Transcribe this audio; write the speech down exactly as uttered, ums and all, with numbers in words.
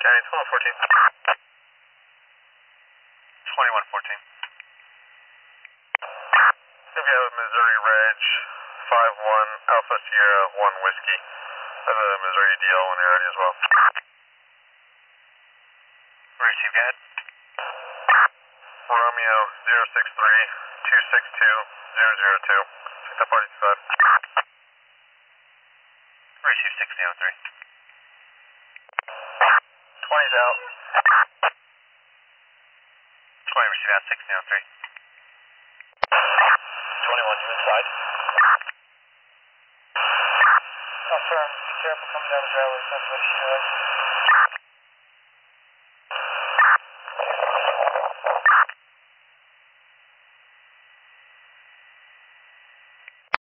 County, twenty-one fourteen. twenty-one fourteen. If you have a Missouri Reg, five one Alpha Sierra one Whiskey. I have a Missouri D L when you're ready as well. Receive, go ahead. Romeo zero six three two six two zero zero two. Pick up party five. Receive six zero three. twenty's out. twenty receive out six zero three. twenty-one to inside. Confirm. Be careful coming down the driveway. Southwest Shore.